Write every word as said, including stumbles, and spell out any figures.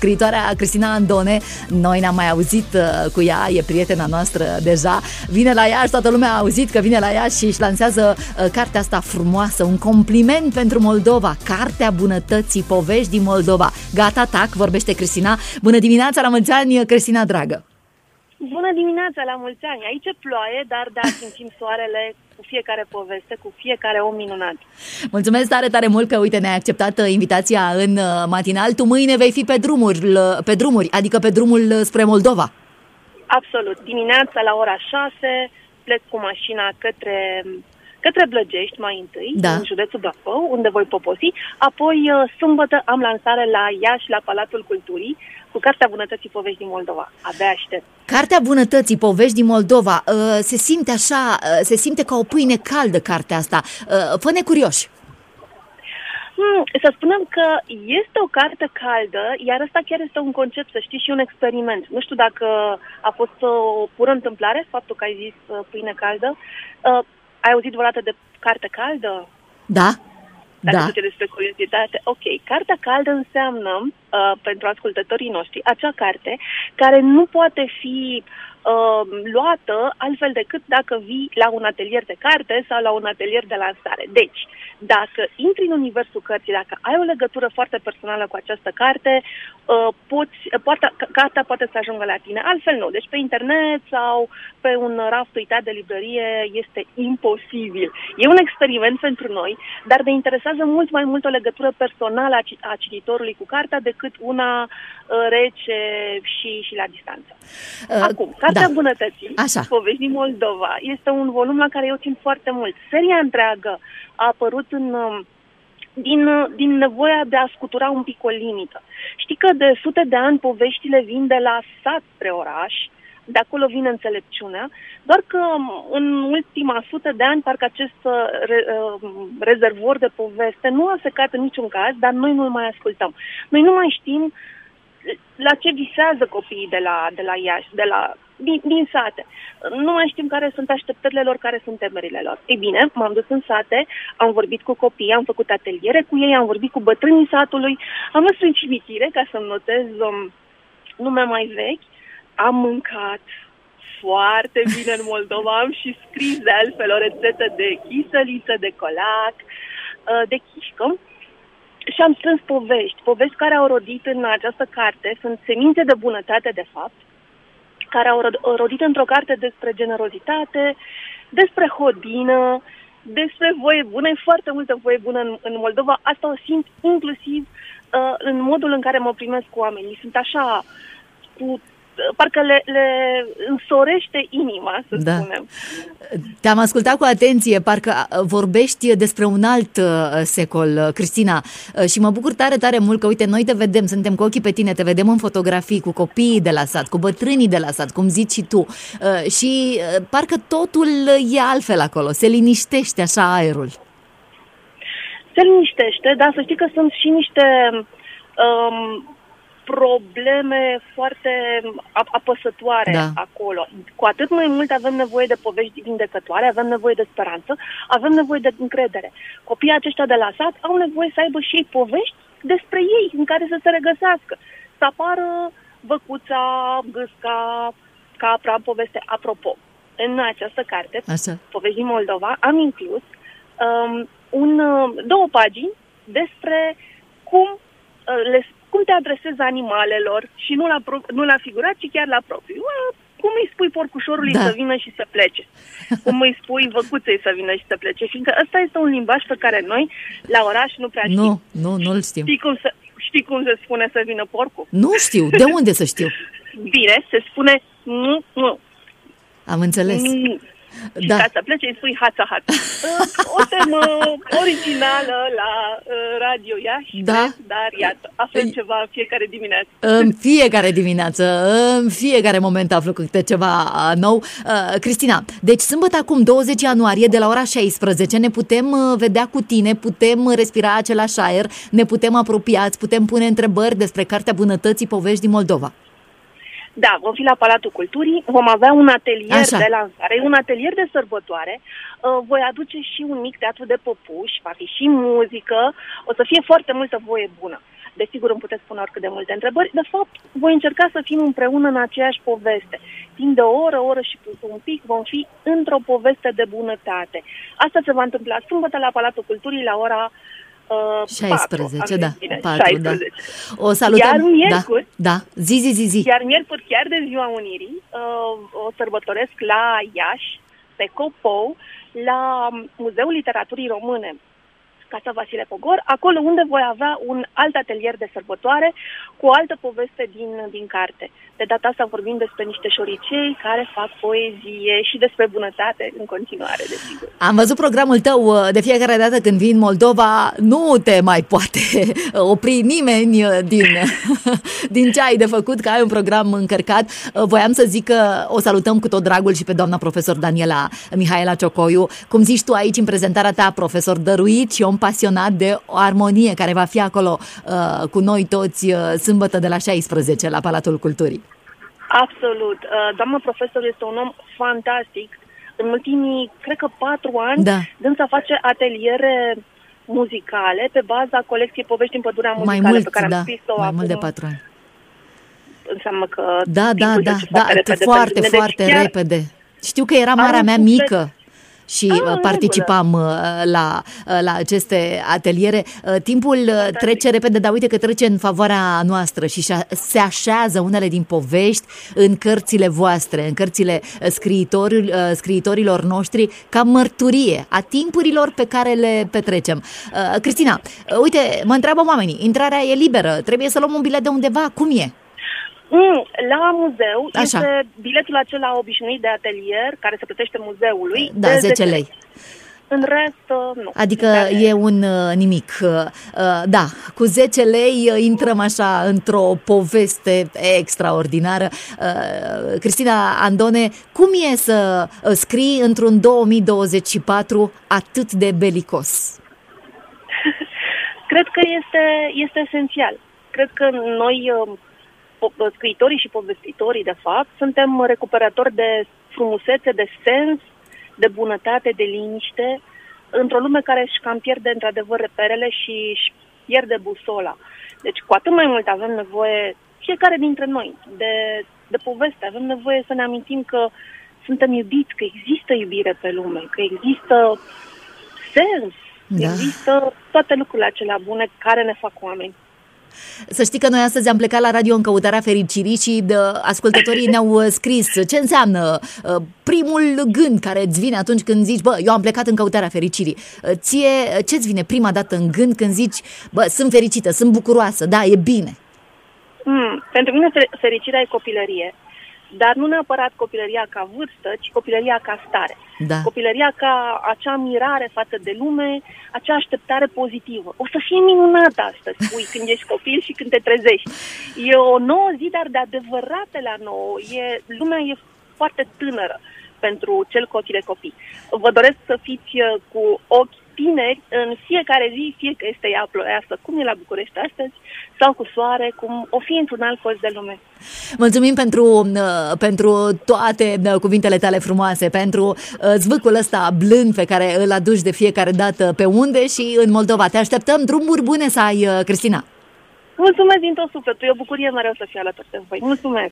scriitoarea Cristina Andone. Noi ne-am mai auzit cu ea, e prietena noastră deja. Vine la Iași, toată lumea a auzit că vine la Iași și își lansează cartea asta frumoasă, un compliment pentru Moldova, Cartea Bunătății, povești din Moldova. Gata, tac, vorbește Cristina. Bună dimineața, la mulți ani, Cristina dragă! Bună dimineața, la mulți ani! Aici e ploaie, dar da, simțim soarele cu fiecare poveste, cu fiecare om minunat. Mulțumesc tare, tare mult că, uite, ne-ai acceptat invitația în matinal. Tu mâine vei fi pe drumuri, pe drumuri, adică pe drumul spre Moldova. Absolut. Dimineața la ora șase plec cu mașina către, către Blăgești mai întâi, da. În județul Bacău, unde voi poposi. Apoi, sâmbătă, am lansare la Iași, la Palatul Culturii, cu Cartea Bunătății, povești din Moldova. Abia aștept. Cartea Bunătății, povești din Moldova. Se simte așa, se simte ca o pâine caldă cartea asta. Fă-ne curioși. Hmm, să spunem că este o carte caldă, iar ăsta chiar este un concept, să știi, și un experiment. Nu știu dacă a fost o pură întâmplare faptul că ai zis pâine caldă. Uh, ai auzit vreodată de carte caldă? Da. Dacă da. zice despre curiozitate. Ok, cartea caldă înseamnă, uh, pentru ascultătorii noștri, acea carte care nu poate fi uh, luată altfel decât dacă vii la un atelier de carte sau la un atelier de lansare. Deci, dacă intri în universul cărții, dacă ai o legătură foarte personală cu această carte, uh, poți, poate, cartea poate să ajungă la tine. Altfel nu. Deci pe internet sau pe un raft uitat de librărie este imposibil. E un experiment pentru noi, dar ne interesează mult mai mult o legătură personală a cititorului cu cartea decât una uh, rece și, și la distanță. Uh, Acum, Cartea da. Bunătății, Așa. Povești din Moldova, este un volum la care eu țin foarte mult. Seria întreagă a apărut în, din, din nevoia de a scutura un pic o limită. Știi că de sute de ani poveștile vin de la sat spre oraș, de acolo vine înțelepciunea, doar că în ultima sută de ani parcă acest re, rezervor de poveste nu a secat în niciun caz, dar noi nu-l mai ascultăm. Noi nu mai știm la ce visează copiii de la, de la Iași, de la, din, din sate. Nu mai știm care sunt așteptările lor, care sunt temerile lor. Ei bine, m-am dus în sate, am vorbit cu copiii, am făcut ateliere cu ei, am vorbit cu bătrânii satului, am mers în cimitire ca să-mi notez um, nume mai vechi, am mâncat foarte bine în Moldova, am și scris de altfel o rețetă de chisăliță, de colac, de chișcă. Și am strâns povești, povești care au rodit în această carte, sunt semințe de bunătate, de fapt, care au rodit într-o carte despre generozitate, despre hodină, despre voie bună. E foarte multă voie bună în, în Moldova. Asta o simt inclusiv uh, în modul în care mă primesc cu oamenii. Sunt așa, cu parcă le, le însorește inima, să da. spunem. Te-am ascultat cu atenție, parcă vorbești despre un alt uh, secol, Cristina, uh, și mă bucur tare, tare mult că, uite, noi te vedem, suntem cu ochii pe tine, te vedem în fotografii cu copiii de la sat, cu bătrânii de la sat, cum zici și tu, uh, și uh, parcă totul e altfel acolo, se liniștește așa aerul. Se liniștește, dar să știi că sunt și niște Um, probleme foarte apăsătoare da. Acolo. Cu atât mai mult avem nevoie de povești vindecătoare, avem nevoie de speranță, avem nevoie de încredere. Copiii aceștia de la sat au nevoie să aibă și ei povești despre ei, în care să se regăsească. Să apară Văcuța, Gâsca, Capra, poveste. Apropo, în această carte, Așa. Povești din Moldova, am inclus um, un, două pagini despre cum uh, le cum te adresezi animalelor și nu la, pro- nu la figurat, ci chiar la propriu. Cum îi spui porcușorului da. Să vină și să plece? Cum îi spui văcuței să vină și să plece? Fiindcă ăsta este un limbaj pe care noi, la oraș, nu prea știm. Nu, nu, nu-l știm. Știi cum, să, știi cum se spune să vină porcul? Nu știu. De unde să știu? Bine, se spune nu, nu. Am înțeles. Nu. Și da. Ca să plece îi spui hața, hața. O temă originală la Radio Iași, da. Dar iată, aflăm ceva în fiecare dimineață. În fiecare dimineață, în fiecare moment aflu câte ceva nou. Uh, Cristina, deci sâmbătă acum, douăzeci ianuarie, de la ora șaisprezece, ne putem vedea cu tine, putem respira același aer, ne putem apropia, îți putem pune întrebări despre Cartea Bunătății, povești din Moldova. Da, vom fi la Palatul Culturii, vom avea un atelier Așa. De lansare, un atelier de sărbătoare, uh, voi aduce și un mic teatru de păpuși, va fi și muzică, o să fie foarte multă voie bună. Desigur îmi puteți pune oricât de multe întrebări. De fapt, voi încerca să fim împreună în aceeași poveste. Timp de o oră, o oră și un pic vom fi într-o poveste de bunătate. Asta se va întâmpla sâmbătă la Palatul Culturii la ora uh, șaisprezece, patru, da. Bine, patru, șaisprezece. Da. O salutăm. Iar miercuri, da, da. Zi, zi, zi, zi. Iar miercuri, chiar de Ziua Unirii, uh, o sărbătoresc la Iași, pe Copou, la Muzeul Literaturii Române, Casa Vasile Pogor, acolo unde voi avea un alt atelier de sărbătoare cu o altă poveste din, din carte. De data asta vorbim despre niște șoricei care fac poezie și despre bunătate în continuare, desigur. Am văzut programul tău de fiecare dată când vii în Moldova, nu te mai poate opri nimeni din, din ce ai de făcut, că ai un program încărcat. Voiam să zic că o salutăm cu tot dragul și pe doamna profesor Daniela Mihaela Ciocoiu. Cum zici tu aici în prezentarea ta, profesor dăruit și om pasionat de o armonie, care va fi acolo uh, cu noi toți uh, sâmbătă de la șaisprezece la Palatul Culturii. Absolut. Uh, doamna profesor este un om fantastic. În ultimii, cred că patru ani, da. dânsa face ateliere muzicale pe baza colecției Povești în Pădurea Muzicală, mai mult, pe care da, am scris-o mai acum. mult de patru ani. Înseamnă că... Da, da, da, da, repede foarte, foarte chiar... repede. Știu că era marea mea mică și ah, participam la, la aceste ateliere. Timpul Fantastic. trece repede, dar uite că trece în favoarea noastră și se așează unele din povești în cărțile voastre, în cărțile scriitorilor, scriitorilor noștri, ca mărturie a timpurilor pe care le petrecem. Cristina, uite, mă întreabă oamenii, intrarea e liberă, trebuie să luăm un bilet de undeva, cum e? Mm, la muzeu Așa. Este biletul acela obișnuit de atelier, care se plătește muzeului, da, de zece lei. În rest, nu. Adică e un uh, nimic. Uh, da, cu zece lei uh, intrăm așa într-o poveste extraordinară. Uh, Cristina Andone, cum e să uh, scrii într-un două mii douăzeci și patru atât de belicos? Cred că este, este esențial. Cred că noi... Uh, scriitorii și povestitorii, de fapt, suntem recuperatori de frumusețe, de sens, de bunătate, de liniște, într-o lume care își cam pierde într-adevăr reperele și își pierde busola. Deci, cu atât mai mult avem nevoie, fiecare dintre noi, de, de poveste. Avem nevoie să ne amintim că suntem iubiți, că există iubire pe lume, că există sens, da. Există toate lucrurile acelea bune care ne fac oameni. Să știi că noi astăzi am plecat la radio în căutarea fericirii și de, ascultătorii ne-au scris ce înseamnă uh, primul gând care îți vine atunci când zici, bă, eu am plecat în căutarea fericirii. Uh, ție, ce-ți vine prima dată în gând când zici, bă, sunt fericită, sunt bucuroasă, da, e bine? Mm, pentru mine fericirea e copilărie. Dar nu neapărat copilăria ca vârstă, ci copilăria ca stare. Da. Copilăria ca acea mirare față de lume, acea așteptare pozitivă. O să fie minunat astăzi, spui, când ești copil și când te trezești. E o nouă zi, dar de adevărate la nouă. E, lumea e foarte tânără pentru cel copil de copii. Vă doresc să fiți cu ochi tineri în fiecare zi, fie că este ea ploioasă, cum e la București astăzi, sau cu soare, cum o fi într-un alt colț de lume. Mulțumim pentru, pentru toate cuvintele tale frumoase, pentru zvâcul ăsta blând pe care îl aduci de fiecare dată pe unde și în Moldova. Te așteptăm, drumuri bune să ai, Cristina! Mulțumesc din tot sufletul, e o bucurie mereu să fiu alături de voi. Mulțumesc!